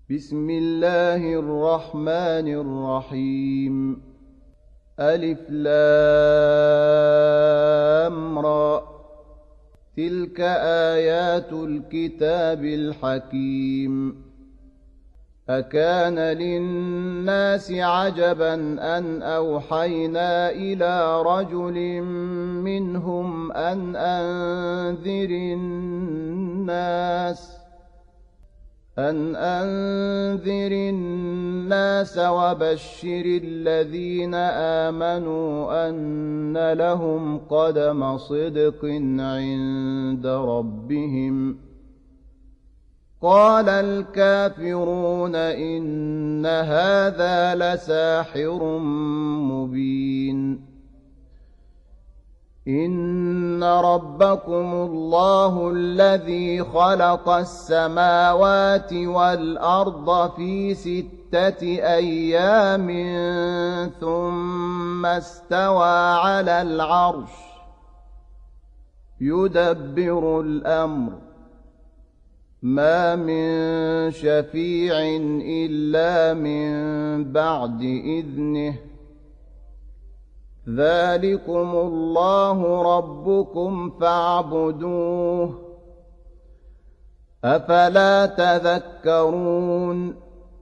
بسم الله الرحمن الرحيم. ألف لام را، تلك آيات الكتاب الحكيم. أكان للناس عجبا أن أوحينا إلى رجل منهم أن أنذر الناس وبشر الذين آمنوا أن لهم قدم صدق عند ربهم. قال الكافرون إن هذا لساحر مبين. إن ربكم الله الذي خلق السماوات والأرض في 6 أيام ثم استوى على العرش يدبر الأمر، ما من شفيع إلا من بعد إذنه. ذلكم الله ربكم فاعبدوه، أفلا تذكرون.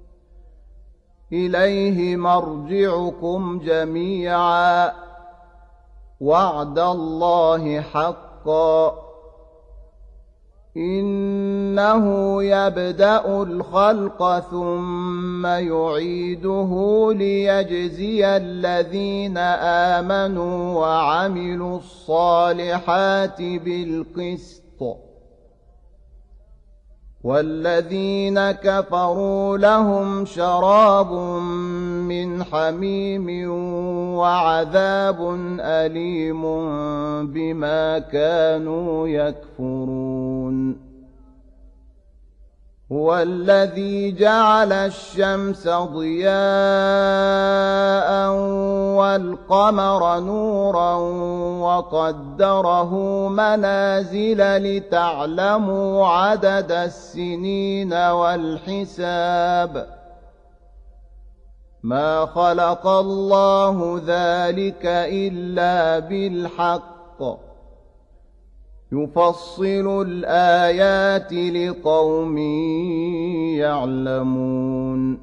إليه مرجعكم جميعا، وعد الله حقا. إنه يبدأ الخلق ثم يعيده ليجزي الذين آمنوا وعملوا الصالحات بالقسط، والذين كفروا لهم شراب من حميم وعذاب أليم بما كانوا يكفرون. هو الذي جعل الشمس ضياء والقمر نورا وقدره منازل لتعلموا عدد السنين والحساب. ما خلق الله ذلك إلا بالحق، يفصل الآيات لقوم يعلمون.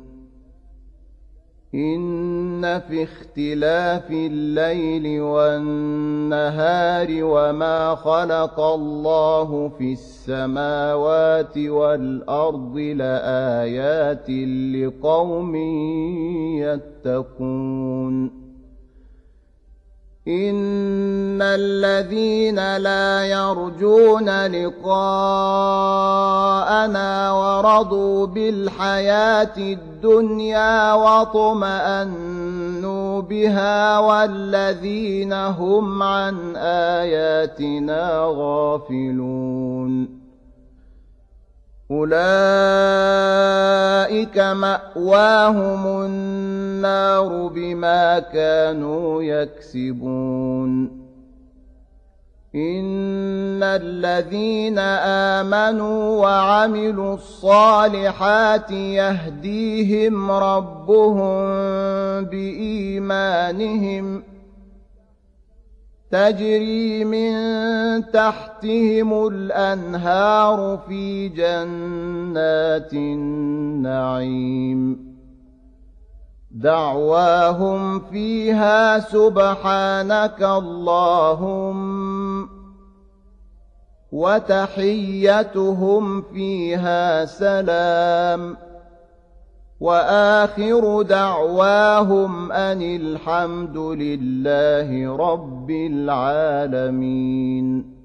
إن في اختلاف الليل والنهار وما خلق الله في السماوات والأرض لآيات لقوم يتقون. إن الذين لا يرجون لقاءنا ورضوا بالحياة الدنيا واطمأنوا بها والذين هم عن آياتنا غافلون أولئك مأواهم النار بما كانوا يكسبون. إن الذين آمنوا وعملوا الصالحات يهديهم ربهم بإيمانهم، تجري من تحتهم الأنهار في جنات النعيم. دعواهم فيها سبحانك اللهم، وتحيتهم فيها سلام، وآخر دعواهم أن الحمد لله رب العالمين.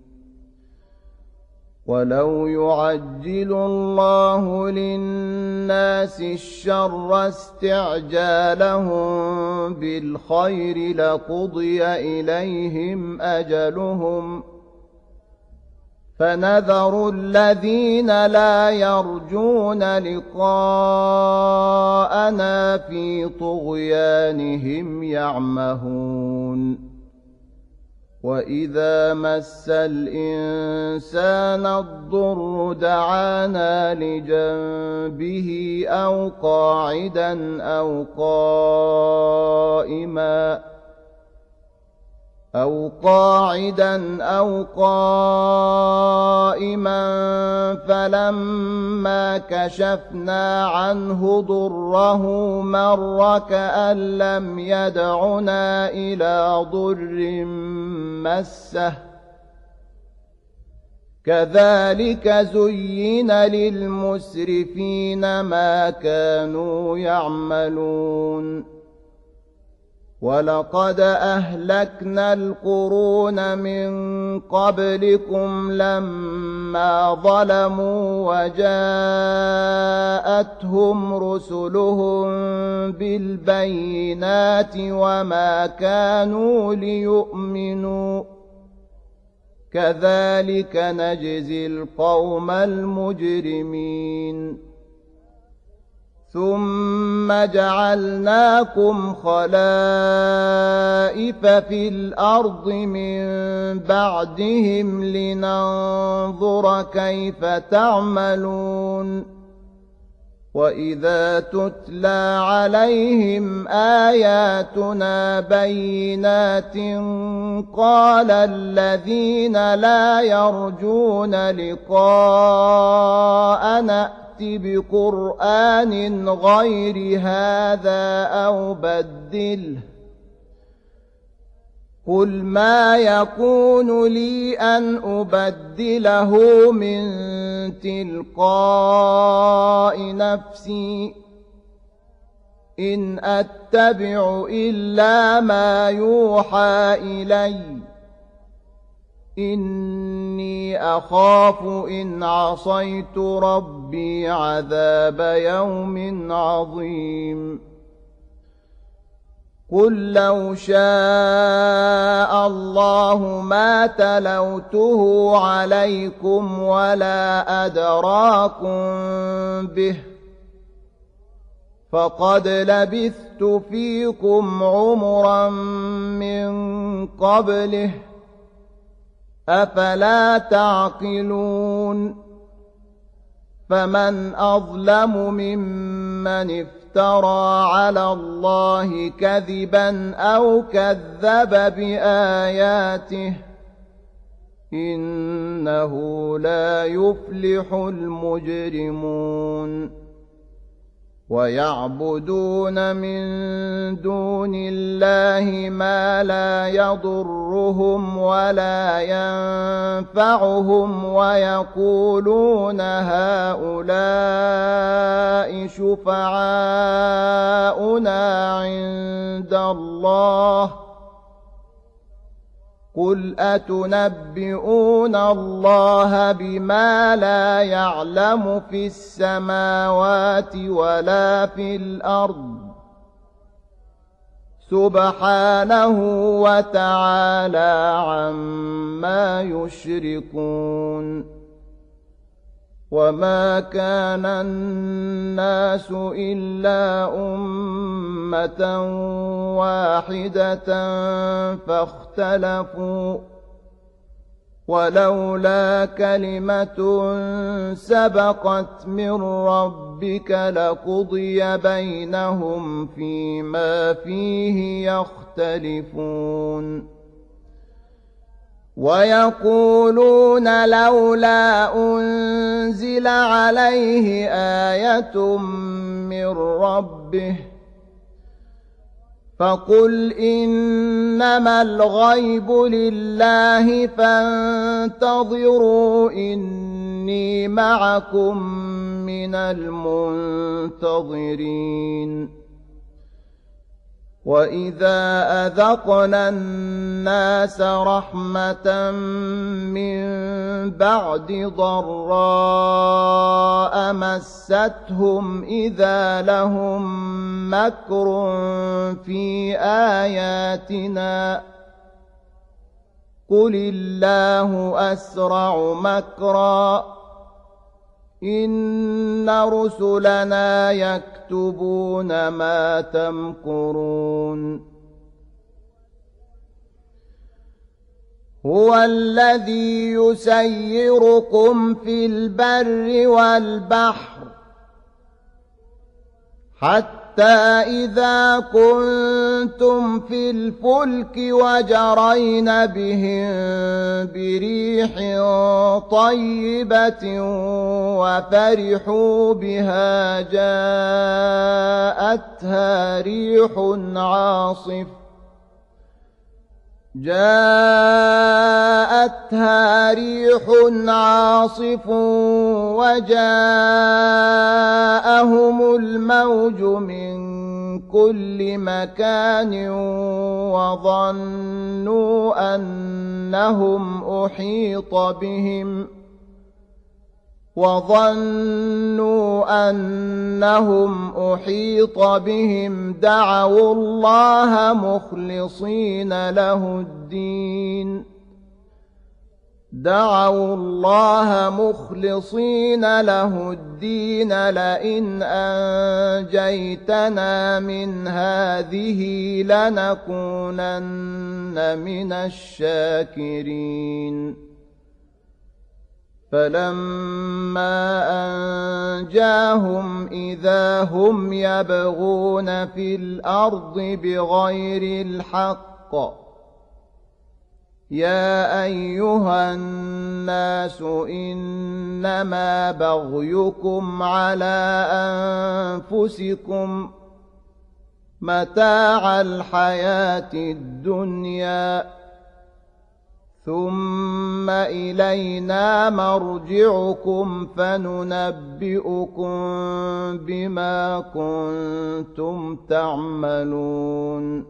ولو يعجل الله للناس الشر استعجالهم بالخير لقضي إليهم أجلهم، فنذر الذين لا يرجون لقاءنا في طغيانهم يعمهون. وإذا مس الإنسان الضر دعانا لجنبه أو قاعدا أو قائما فلما كشفنا عنه ضره مر كأن لم يدعنا إلى ضر مسه كذلك زين للمسرفين ما كانوا يعملون ولقد أهلكنا القرون من قبلكم لما ظلموا وجاءتهم رسلهم بالبينات وما كانوا ليؤمنوا كذلك نجزي القوم المجرمين ثم جعلناكم خلائف في الأرض من بعدهم لننظر كيف تعملون وإذا تتلى عليهم آياتنا بينات قال الذين لا يرجون لقاءنا بقرآن غير هذا أو بدله قل ما يكون لي أن أبدله من تلقاء نفسي إن أتبع إلا ما يوحى إلي إني أخاف إن عصيت ربي عذاب يوم عظيم قل لو شاء الله ما تلوته عليكم ولا أدراكم به فقد لبثت فيكم عمرا من قبله أفلا تعقلون فمن أظلم ممن افترى على الله كذبا أو كذب بآياته إنه لا يفلح المجرمون ويعبدون من دون الله ما لا يضرهم ولا ينفعهم ويقولون هؤلاء شفعاؤنا عند الله قل أتنبئون الله بما لا يعلم في السماوات ولا في الأرض سبحانه وتعالى عما يشركون وما كان الناس إلا أمة واحدة فاختلفوا ولولا كلمة سبقت من ربك لقضي بينهم فيما فيه يختلفون ويقولون لولا أنزل عليه آية من ربه فقل إنما الغيب لله فانتظروا إني معكم من المنتظرين وإذا أذقنا الناس رحمة من بعد ضراء مستهم إذا لهم مكر في آياتنا قل الله أسرع مكرا إن رسلنا يكتبون ما تمكرون هو الذي يسيركم في البر والبحر حتى إذا كنتم في الفلك وجرين بهم بريح طيبة وفرحوا بها جاءتها ريح عاصف وجاءهم الموج من كل مكان وظنوا أنهم أحيط بهم دعوا الله مخلصين له الدين لئن أنجيتنا من هذه لنكونن من الشاكرين فلما أنجاهم إذا هم يبغون في الأرض بغير الحق يا أيها الناس إنما بغيكم على أنفسكم متاع الحياة الدنيا ثم إلينا مرجعكم فننبئكم بما كنتم تعملون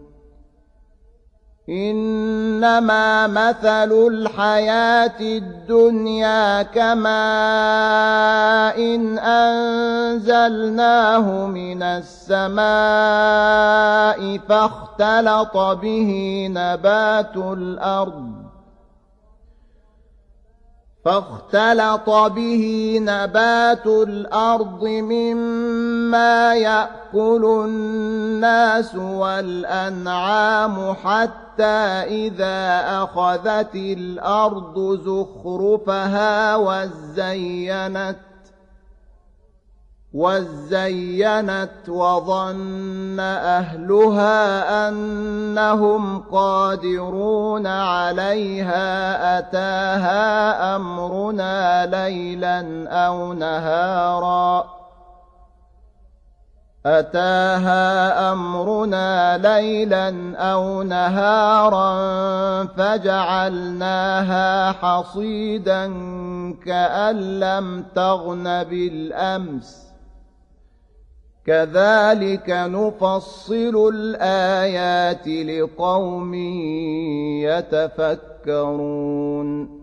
إنما مثل الحياة الدنيا كماء إن أنزلناه من السماء فاختلط به نبات الأرض مما يأكل الناس والأنعام حتى إذا أخذت الأرض زخرفها وزينت وظن أهلها أنهم قادرون عليها أتاها أمرنا ليلا أو نهارا فجعلناها حصيدا كأن لم تغن بالأمس كذلك نفصل الآيات لقوم يتفكرون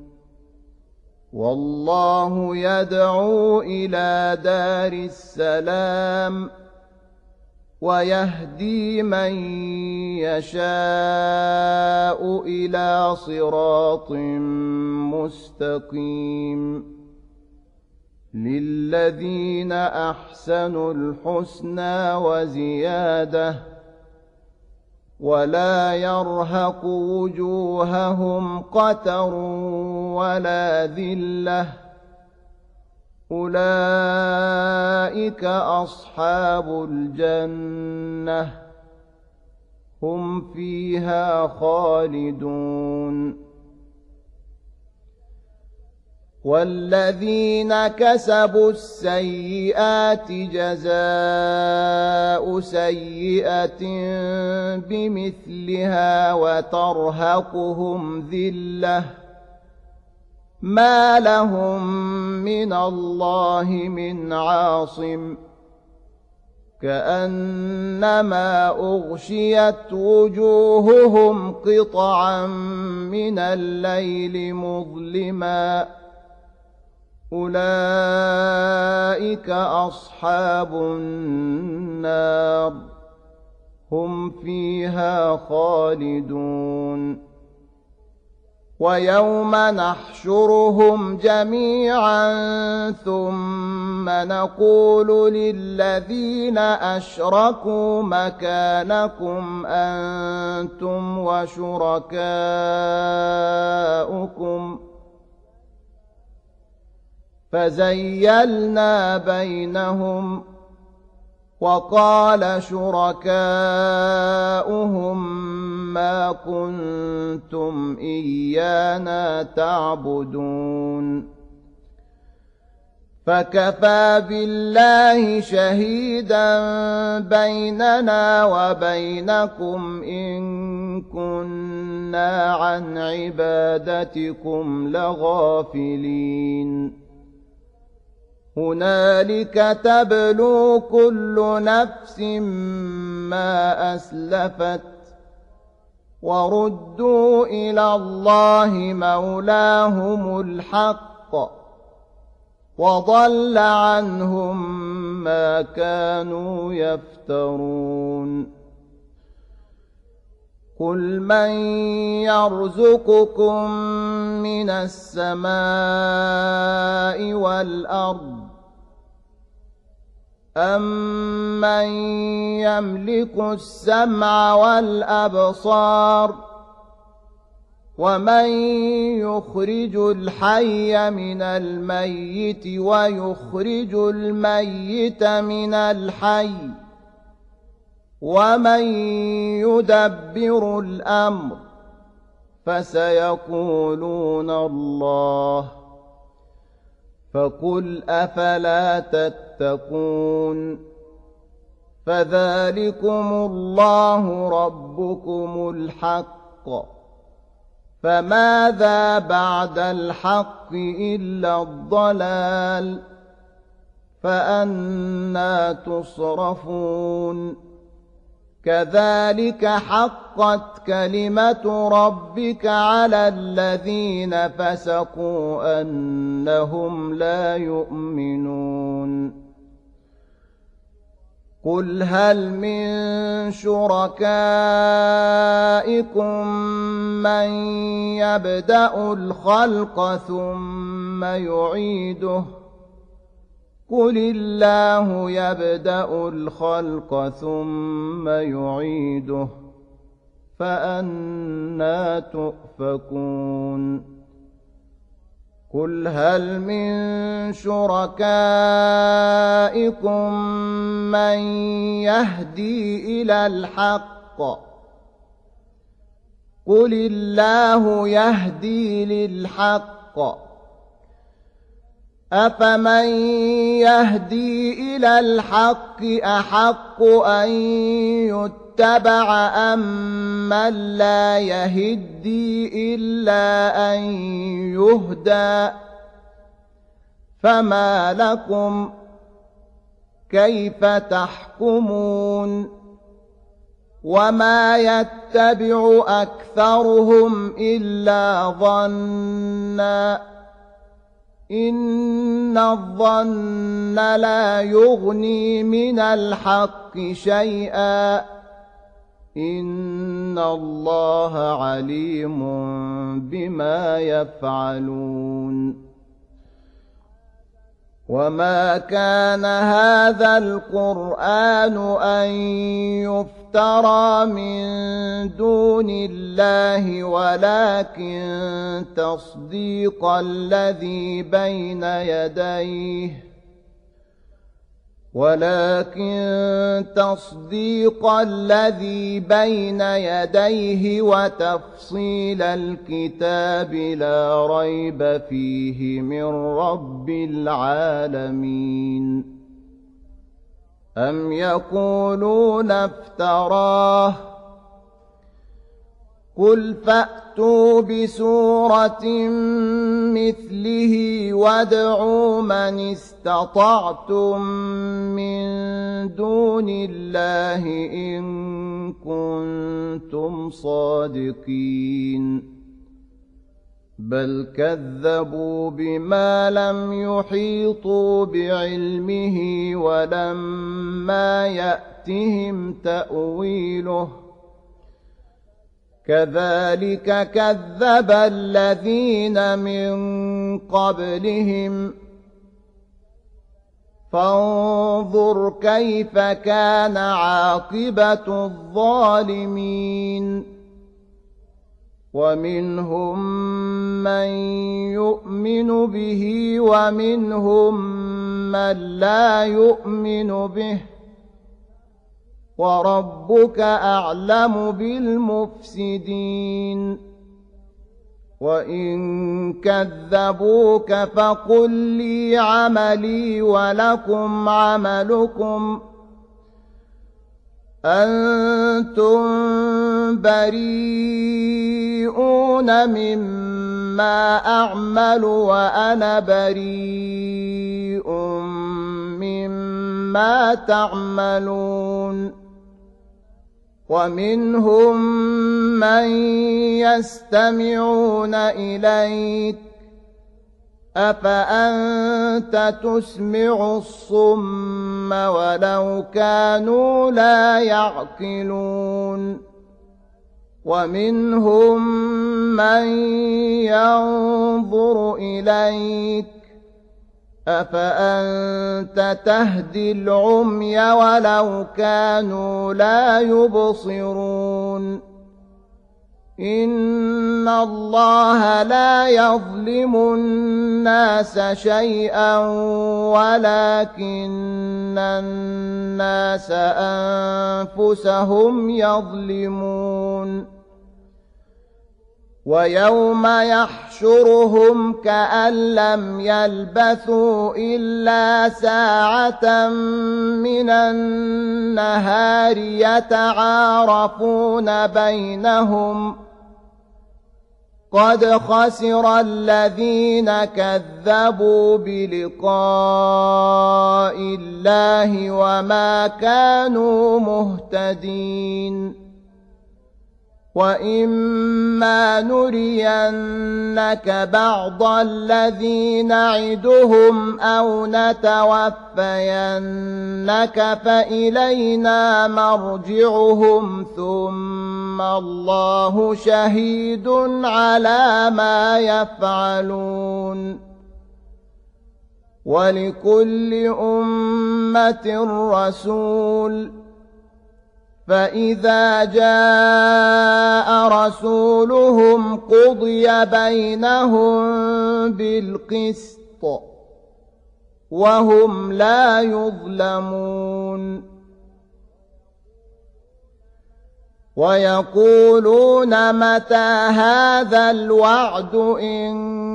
والله يدعو إلى دار السلام ويهدي من يشاء إلى صراط مستقيم للذين أحسنوا الحسنى وزيادة ولا يرهق وجوههم قتر ولا ذلة أولئك أصحاب الجنة هم فيها خالدون والذين كسبوا السيئات جزاء سيئة بمثلها وترهقهم ذلة ما لهم من الله من عاصم كأنما أغشيت وجوههم قطعا من الليل مظلما أولئك أصحاب النار هم فيها خالدون ويوم نحشرهم جميعا ثم نقول للذين أشركوا مكانكم أنتم وشركاؤكم فزيلنا بينهم وقال شركاؤهم ما كنتم إيانا تعبدون فكفى بالله شهيدا بيننا وبينكم إن كنا عن عبادتكم لغافلين هنالك تبلو كل نفس ما أسلفت وردوا إلى الله مولاهم الحق وضل عنهم ما كانوا يفترون قل من يرزقكم من السماء والأرض أَمَّن يَمْلِكُ السَّمْعَ وَالْأَبْصَارَ وَمَن يُخْرِجُ الْحَيَّ مِنَ الْمَيِّتِ وَيُخْرِجُ الْمَيِّتَ مِنَ الْحَيِّ وَمَن يُدَبِّرُ الْأَمْرَ فَسَيَقُولُونَ اللَّهُ فقل أفلا تتقون فذلكم الله ربكم الحق فماذا بعد الحق إلا الضلال فأنى تصرفون كذلك حقت كلمة ربك على الذين فسقوا أنهم لا يؤمنون قل هل من شركائكم من يبدأ الخلق ثم يعيده قل الله يبدأ الخلق ثم يعيده فأنى تؤفكون قل هل من شركائكم من يهدي إلى الحق قل الله يهدي للحق أفمن يهدي إلى الحق أحق أن يتبع أمن لا يهدي إلا أن يهدى فما لكم كيف تحكمون وما يتبع أكثرهم إلا ظنًّا إن الظن لا يغني من الحق شيئا إن الله عليم بما يفعلون وما كان هذا القرآن أن يفترى من دون الله ولكن تصديق الذي بين يديه وتفصيل الكتاب لا ريب فيه من رب العالمين أم يقولون افتراه قل فأتوا بسورة مثله وادعوا من استطعتم من دون الله إن كنتم صادقين بل كذبوا بما لم يحيطوا بعلمه ولما يأتهم تأويله كذلك كذب الذين من قبلهم فانظر كيف كان عاقبة الظالمين ومنهم من يؤمن به ومنهم من لا يؤمن به وربك أعلم بالمفسدين وإن كذبوك فقل لي عملي ولكم عملكم أنتم بريئون مما أعمل وأنا بريء مما تعملون ومنهم من يستمعون إليك أفأنت تسمع الصم ولو كانوا لا يعقلون ومنهم من ينظر إليك أفأنت تهدي العمي ولو كانوا لا يبصرون إن الله لا يظلم الناس شيئا ولكن الناس أنفسهم يظلمون ويوم يحشرهم كأن لم يلبثوا إلا ساعة من النهار يتعارفون بينهم قد خسر الذين كذبوا بلقاء الله وما كانوا مهتدين وإما نرينك بعض الذي نعدهم أو نتوفينك فإلينا مرجعهم ثم الله شهيد على ما يفعلون ولكل أمة رسول فإذا جاء رسولهم قضي بينهم بالقسط وهم لا يظلمون ويقولون متى هذا الوعد إن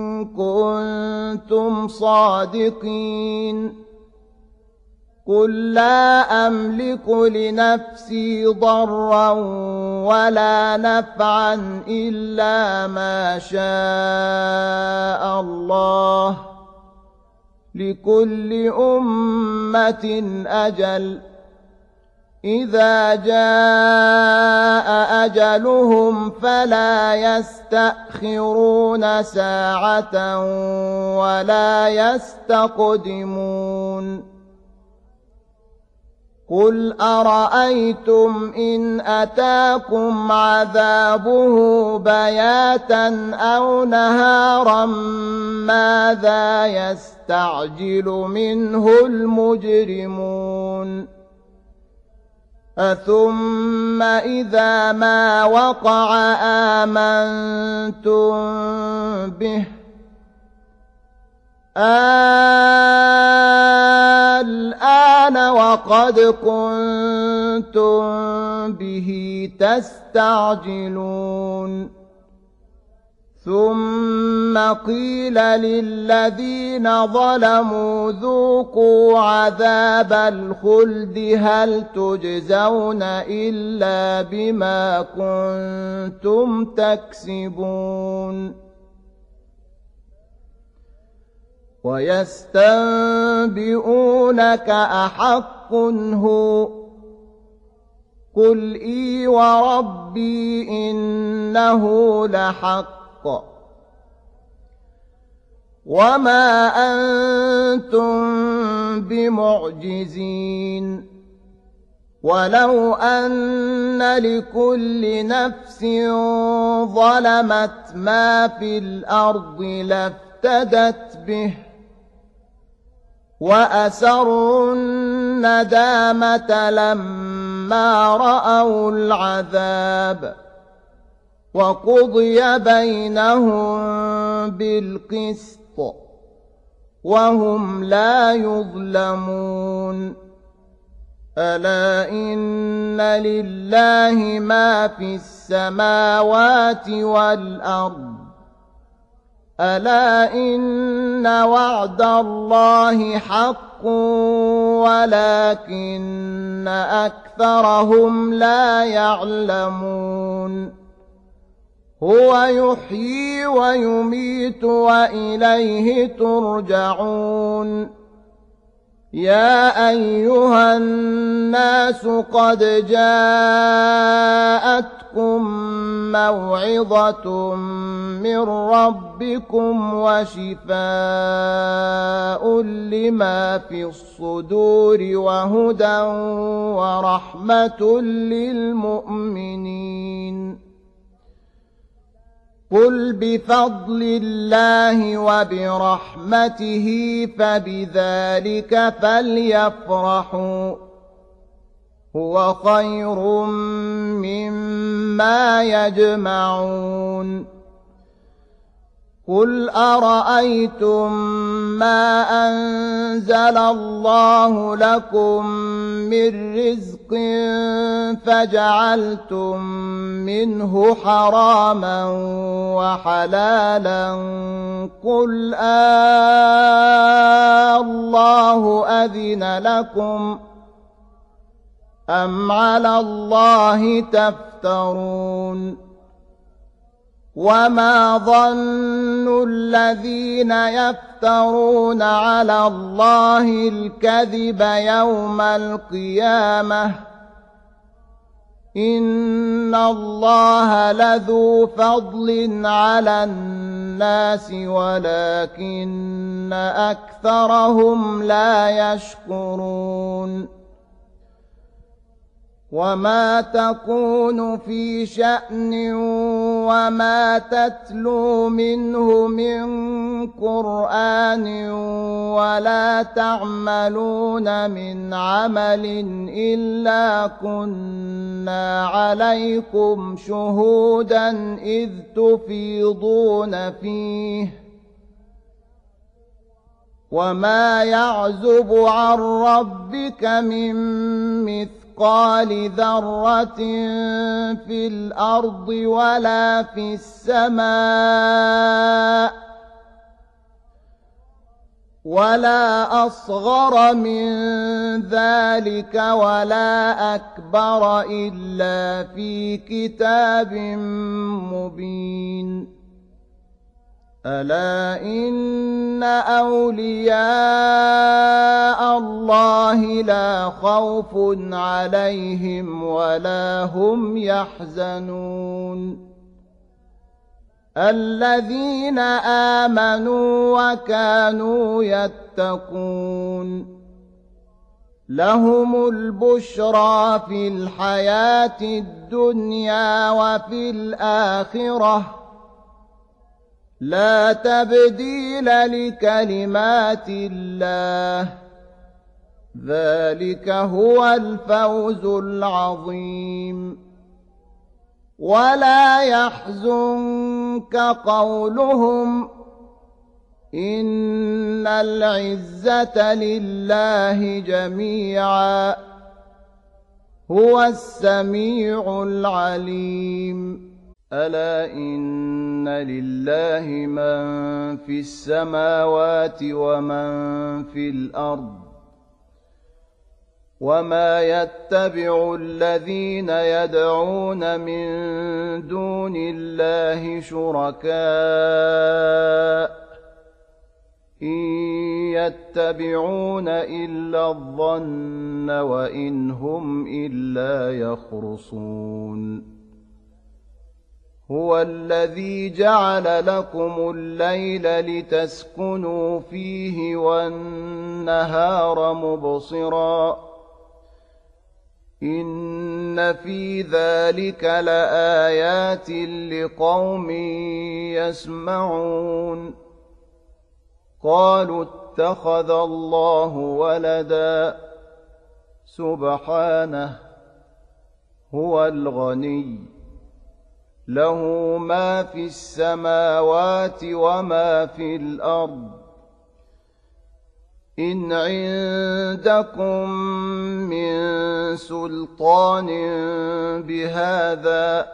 كنتم صادقين قل لا أملك لنفسي ضرا ولا نفعا إلا ما شاء الله لكل أمة أجل إذا جاء أجلهم فلا يستأخرون ساعة ولا يستقدمون قل أرأيتم إن أتاكم عذابه بياتا أو نهارا ماذا يستعجل منه المجرمون أثم إذا ما وقع آمنتم به الآن وقد كنتم به تستعجلون ثم قيل للذين ظلموا ذوقوا عذاب الخلد هل تجزون إلا بما كنتم تكسبون ويستنبئونك أحق هو قل إي وربي إنه لحق وما أنتم بمعجزين ولو أن لكل نفس ظلمت ما في الأرض لافتدت به وأسروا الندامة لما رأوا العذاب وقضي بينهم بالقسط وهم لا يظلمون ألا إن لله ما في السماوات والأرض ألا إن وعد الله حق ولكن أكثرهم لا يعلمون هو يحيي ويميت وإليه ترجعون يا أيها الناس قد جاءتكم موعظة من ربكم وشفاء لما في الصدور وهدى ورحمة للمؤمنين قل بفضل الله وبرحمته فبذلك فليفرحوا هو خير مما يجمعون قل أرأيتم ما أنزل الله لكم من رزق فجعلتم منه حراما وحلالا قل الله أذن لكم أم على الله تفترون وما ظن الذين يفترون على الله الكذب يوم القيامة إن الله لذو فضل على الناس ولكن أكثرهم لا يشكرون وما تكون في شأن وما تتلو منه من قرآن ولا تعملون من عمل إلا كنا عليكم شهودا إذ تفيضون فيه وما يعزب عن ربك من مثقال ذرة في الأرض ولا في السماء ولا أصغر من ذلك ولا أكبر إلا في كتاب مبين ألا إن أولياء الله لا خوف عليهم ولا هم يحزنون الذين آمنوا وكانوا يتقون لهم البشرى في الحياة الدنيا وفي الآخرة لا تبديل لكلمات الله ذلك هو الفوز العظيم ولا يحزنك قولهم إن العزة لله جميعا هو السميع العليم ألا إن لله من في السماوات ومن في الأرض وما يتبع الذين يدعون من دون الله شركاء إن يتبعون إلا الظن وإن هم إلا يخرصون هو الذي جعل لكم الليل لتسكنوا فيه والنهار مبصرا إن في ذلك لآيات لقوم يسمعون قالوا اتخذ الله ولدا سبحانه هو الغني له ما في السماوات وما في الأرض إن عندكم من سلطان بهذا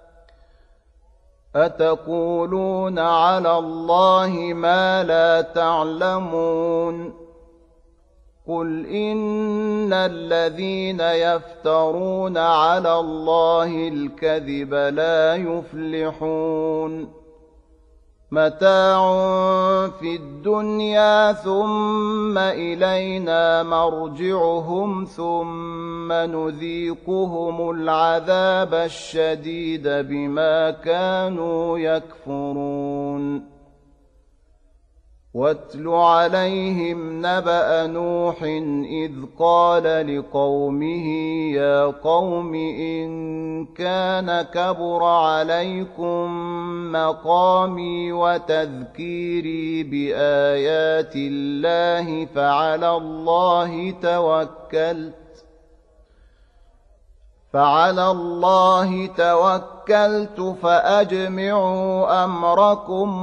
أتقولون على الله ما لا تعلمون قل إن الذين يفترون على الله الكذب لا يفلحون متاع في الدنيا ثم إلينا مرجعهم ثم نذيقهم العذاب الشديد بما كانوا يكفرون واتل عليهم نبأ نوح إذ قال لقومه يا قوم إن كان كبر عليكم مقامي وتذكيري بآيات الله فعلى الله توكلت فأجمعوا أمركم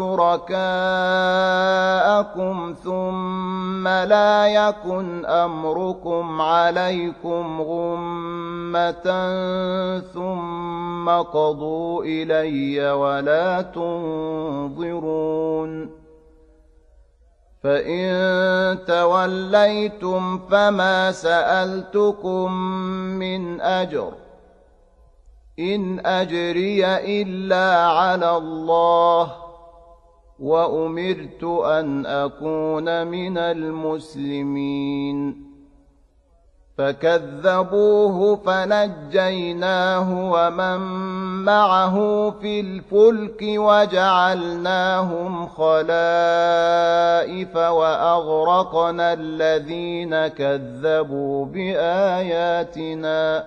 وشركاءكم ثم لا يكن أمركم عليكم غمة ثم قضوا إلي ولا تنظرون فإن توليتم فما سألتكم من أجر إن أجري إلا على الله وأمرت أن أكون من المسلمين فكذبوه فنجيناه ومن معه في الفلك وجعلناهم خلائف وأغرقنا الذين كذبوا بآياتنا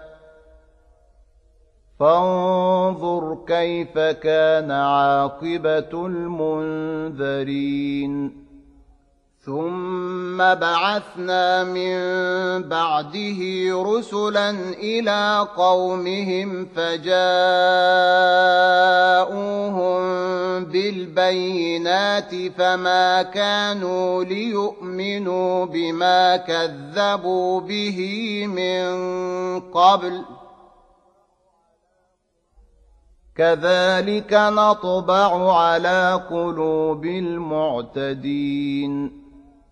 فانظر كيف كان عاقبة المنذرين ثم بعثنا من بعده رسلا إلى قومهم فجاءوهم بالبينات فما كانوا ليؤمنوا بما كذبوا به من قبل كذلك نطبع على قلوب المعتدين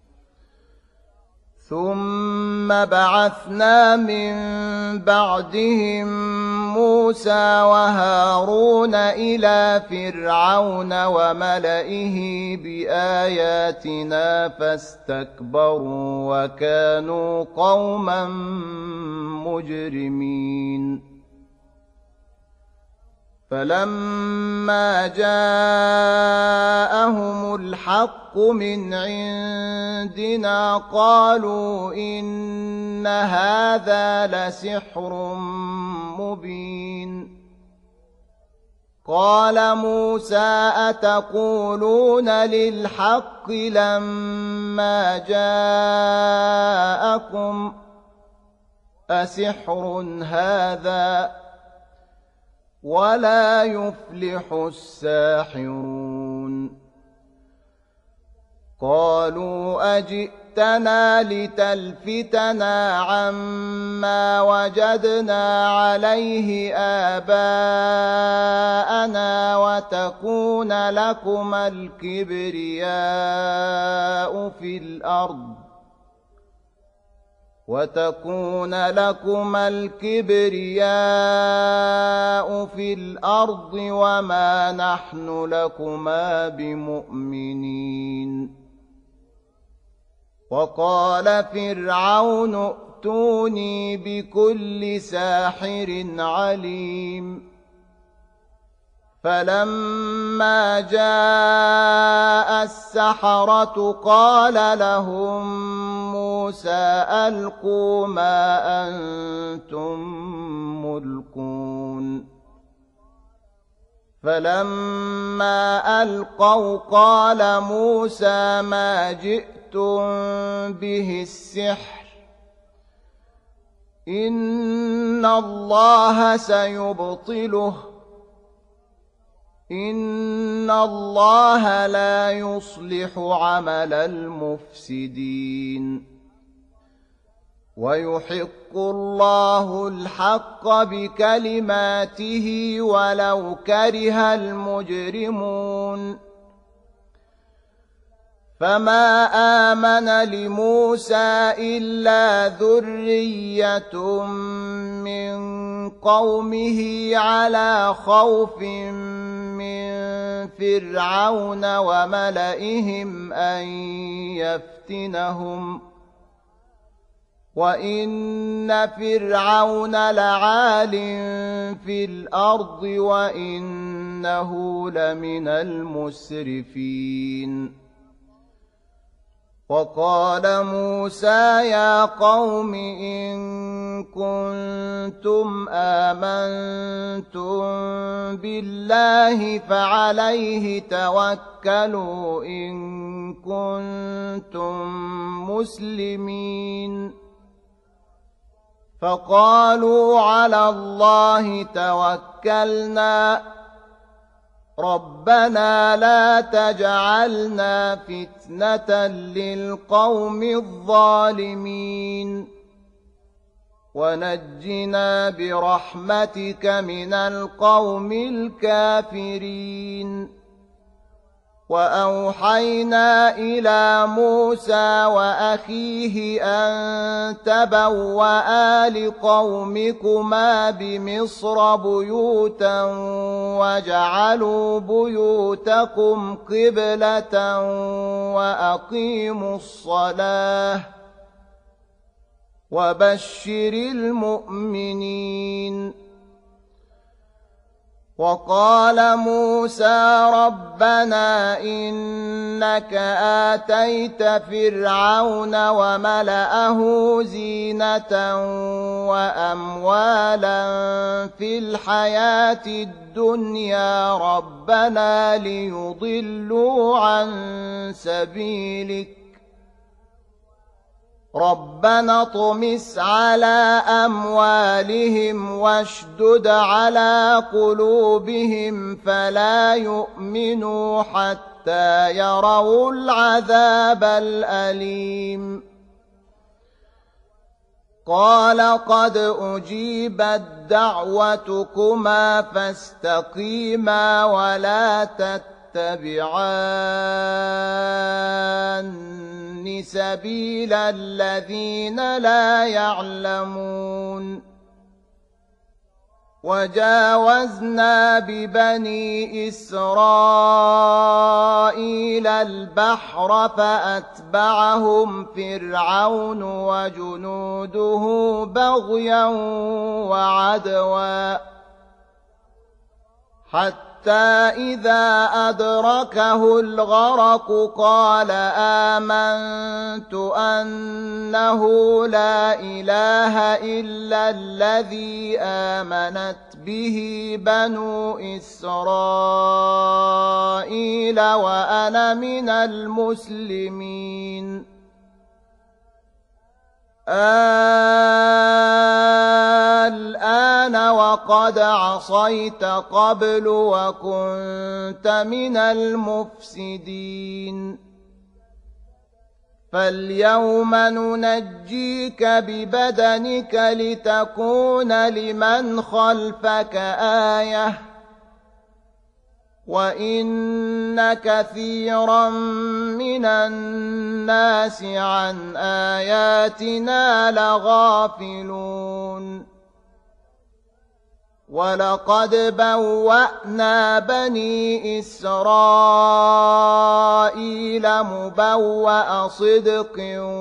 ثم بعثنا من بعدهم موسى وهارون إلى فرعون وملئه بآياتنا فاستكبروا وكانوا قوما مجرمين فلما جاءهم الحق من عندنا قالوا إن هذا لسحر مبين قال موسى أتقولون للحق لما جاءكم أسحر هذا ولا يفلح الساحرون قالوا أجئتنا لتلفتنا عما وجدنا عليه آباءنا وتكون لكما الكبرياء في الأرض وما نحن لكما بمؤمنين وقال فرعون ائتوني بكل ساحر عليم فلما جاء السحرة قال لهم موسى ألقوا ما أنتم فلما ألقوا قال موسى ما جئتم به السحر إن الله سيبطله إن الله لا يصلح عمل المفسدين ويحق الله الحق بكلماته ولو كره المجرمون فما آمن لموسى إلا ذرية من قومه على خوف من فرعون وملئهم أن يفتنهم وإن فرعون لعال في الأرض وإنه لمن المسرفين وقال موسى يا قوم إن كنتم آمنتم بالله فعليه توكلوا إن كنتم مسلمين فقالوا على الله توكلنا ربنا لا تجعلنا فتنة للقوم الظالمين ونجنا برحمتك من القوم الكافرين وأوحينا إلى موسى وأخيه أن تبوأ لقومكما بمصر بيوتا وجعلوا بيوتكم قبلة وأقيموا الصلاة وبشر المؤمنين وقال موسى ربنا إنك آتيت فرعون وملأه زينة وأموالا في الحياة الدنيا ربنا ليضلوا عن سبيلك ربنا اطمس على أموالهم واشدد على قلوبهم فلا يؤمنوا حتى يروا العذاب الأليم قال قد أجيبت دعوتكما فاستقيما ولا تتبعان سبيل الذين لا يعلمون وجاوزنا ببني إسرائيل البحر فأتبعهم فرعون وجنوده بغيا وعدوا حتى إذا أدركه الغرق قال آمنت أنه لا إله إلا الذي آمنت به بنو إسرائيل وأنا من المسلمين الآن وقد عصيت قبل وكنت من المفسدين فاليوم ننجيك ببدنك لتكون لمن خلفك آية وإن كثيرا من الناس عن آياتنا لغافلون ولقد بوأنا بني إسرائيل مبوأ صدق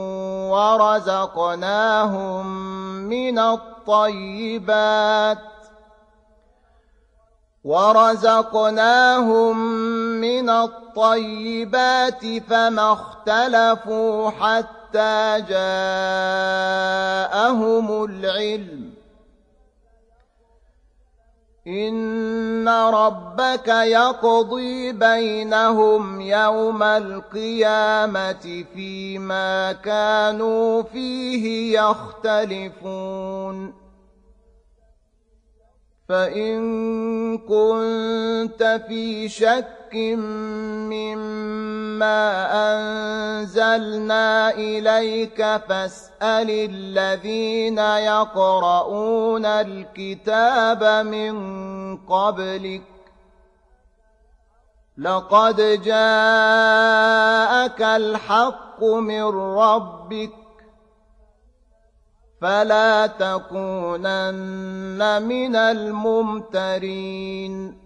ورزقناهم من الطيبات فما اختلفوا حتى جاءهم العلم إن ربك يقضي بينهم يوم القيامة فيما كانوا فيه يختلفون فإن كنت في شك مما أنزلنا إليك فاسأل الذين يقرؤون الكتاب من قبلك لقد جاءك الحق من ربك فلا تكونن من الممترين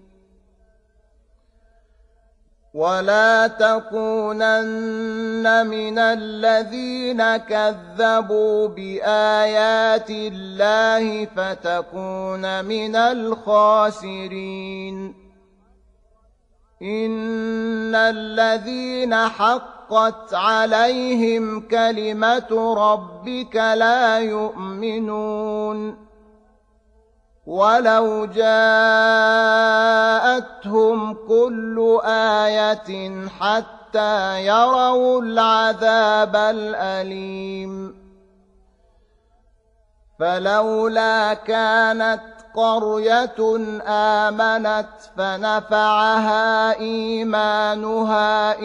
ولا تكونن من الذين كذبوا بآيات الله فتكون من الخاسرين إن الذين حقت عليهم كلمة ربك لا يؤمنون ولو جاءتهم كل آية حتى يروا العذاب الأليم فلولا كانت قرية آمنت فنفعها إيمانها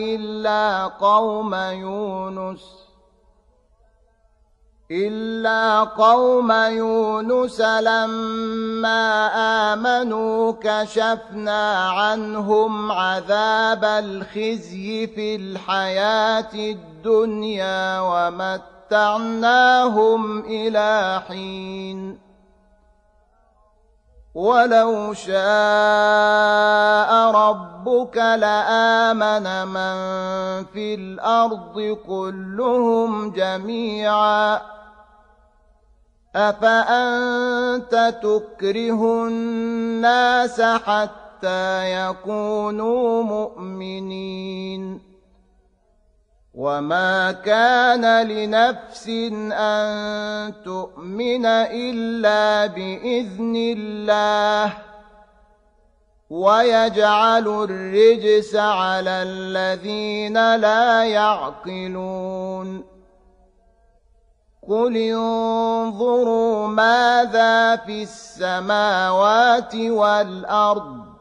إلا قوم يونس لما آمنوا كشفنا عنهم عذاب الخزي في الحياة الدنيا ومتعناهم إلى حين ولو شاء ربك لآمن من في الأرض كلهم جميعا أفأنت تكره الناس حتى يكونوا مؤمنين وما كان لنفس أن تؤمن إلا بإذن الله ويجعل الرجس على الذين لا يعقلون قل انظروا ماذا في السماوات والأرض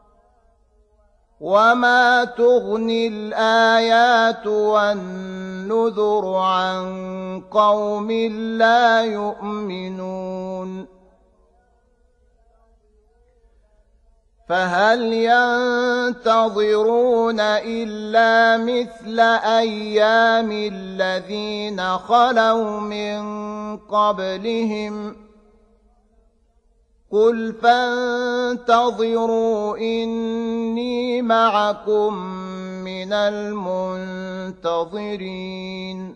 وما تغني الآيات والنذر عن قوم لا يؤمنون فهل ينتظرون إلا مثل أيام الذين خلوا من قبلهم قل فانتظروا إني معكم من المنتظرين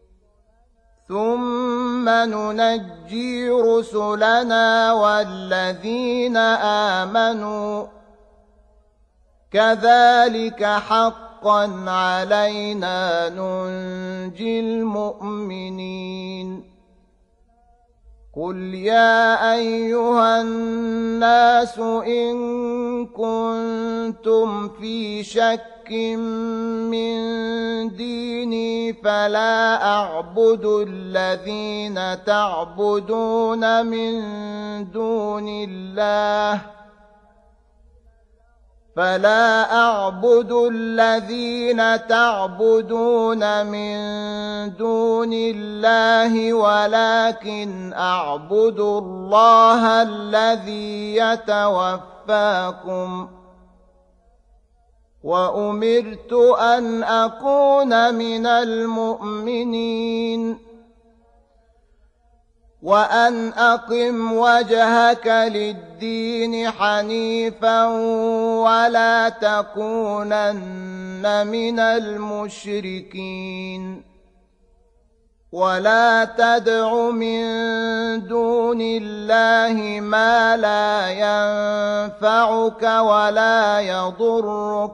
ثم ننجي رسلنا والذين آمنوا كذلك حقا علينا ننجي المؤمنين قل يا أيها الناس إن كنتم في شك من ديني فلا أعبد الذين تعبدون من دون الله ولكن أعبد الله الذي يتوفاكم وأمرت أن أكون من المؤمنين وأن أقم وجهك للدين حنيفا ولا تكونن من المشركين ولا تدع من دون الله ما لا ينفعك ولا يضرك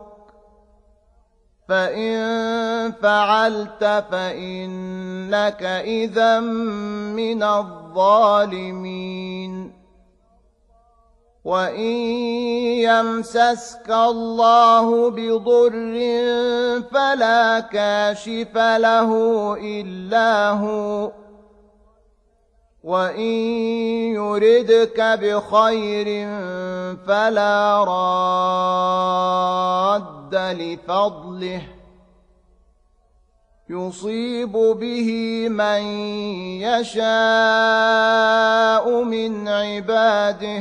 فإن فعلت فإنك إذا من الظالمين وإن يمسسك الله بضر فلا كاشف له إلا هو، وإن يردك بخير فلا راد لفضله، يصيب به من يشاء من عباده،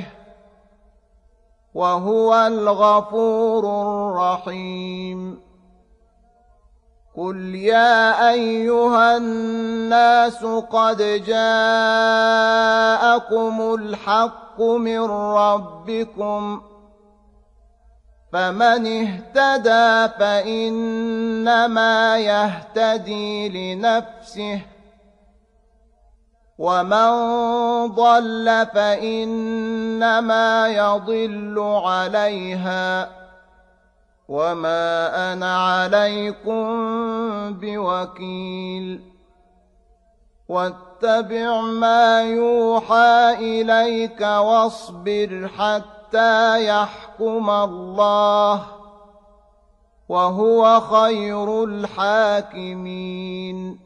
وهو الغفور الرحيم. قل يا أيها الناس قد جاءكم الحق من ربكم، فمن اهتدى فإنما يهتدي لنفسه، ومن ضل فإنما يضل عليها، وما أنا عليكم بوكيل. واتبع ما يوحى إليك واصبر حتى يحكم الله، وهو خير الحاكمين.